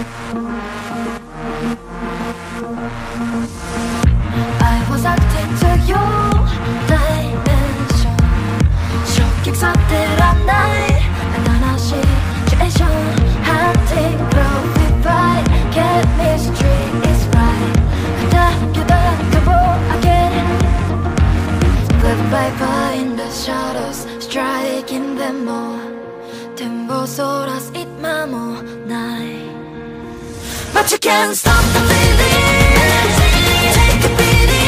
I was acting to your dimension. 쇼객사들한 나의 안단하시 situation. Hunting, glorified, chemistry is right. again. Split by in the shadows, striking them all. Tembosoras it mamo night. But you can't stop the feeling. Take a beating.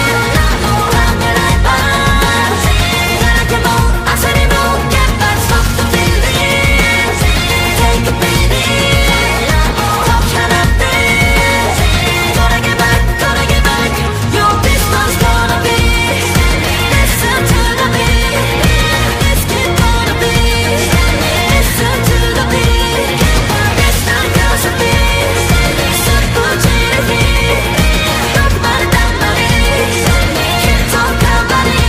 Stop the feeling. Take a beating. Stop trying to gonna get back. Your this one's gonna be. Listen to the beat. This kid gonna be. Listen to the beat. This time goes a beat. Super cheesy. Talk about it, that money. Can't talk about it.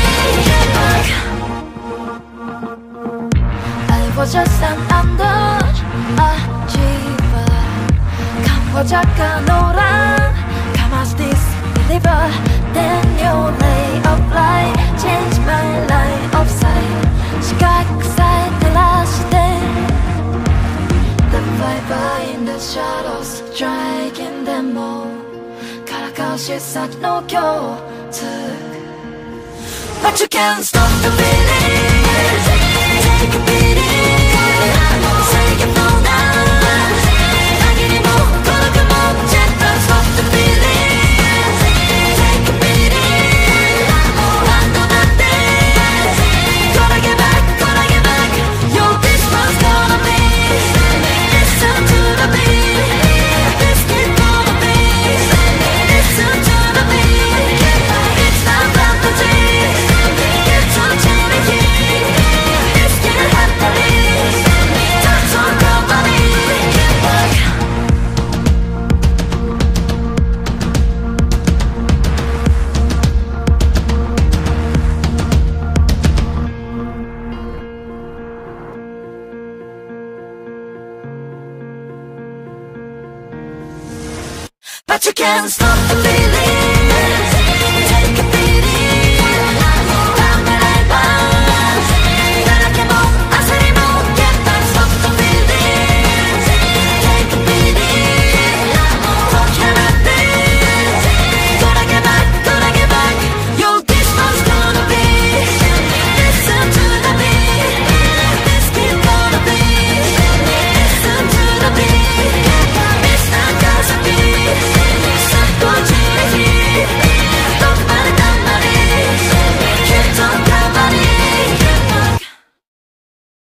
I was just an underachiever. 강화자가 노란 Come as this believer. Then your lay of light changed my line of sight. 시각사에 달랐을 때 The vibe in the shadows striking them all. 가라가오 실사지 녹여득. But you can't stop the feeling. Take a beating. Say you fall down. 당연히 못 걸어가 못 제발 stop the feeling. Take a beating. 난도 난데. Gonna get back. Yo, this one's gonna be. Listen to the beat. This kid gonna be. Listen to the beat. It's not fantasy. It's on charity. This kid happily. That's all company. But you can't stop the feeling.